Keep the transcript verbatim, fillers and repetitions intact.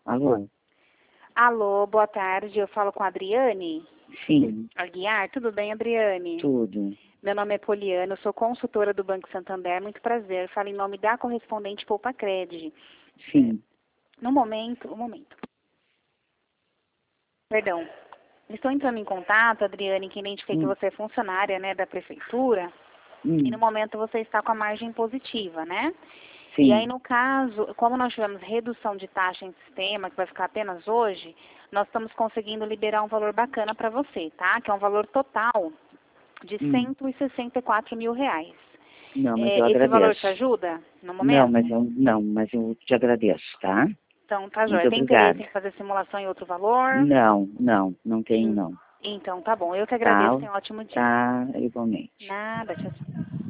Alô? Alô, boa tarde. Eu falo com a Adriane? Sim. Aguiar, tudo bem, Adriane? Tudo. Meu nome é Poliana, eu sou consultora do Banco Santander. Muito prazer. Falo em nome da correspondente Poupa Cred. Sim. No momento, um momento. Perdão. Estou entrando em contato, Adriane, que identifiquei hum. que você é funcionária, né, da prefeitura. Hum. E no momento você está com a margem positiva, né? Sim. E aí, no caso, como nós tivemos redução de taxa em sistema, que vai ficar apenas hoje, nós estamos conseguindo liberar um valor bacana para você, tá? Que é um valor total de Hum. cento e sessenta e quatro mil reais. Não, mas É, eu esse agradeço. valor te ajuda no momento? Não, mas eu, não, mas eu te agradeço, tá? Então, tá joia. Muito Tem obrigada. interesse em fazer simulação em outro valor? Não, não, não tenho, Hum. não. Então, tá bom. Eu que Tá, agradeço. Tenha um ótimo dia. tá, igualmente. Nada, tchau, tchau.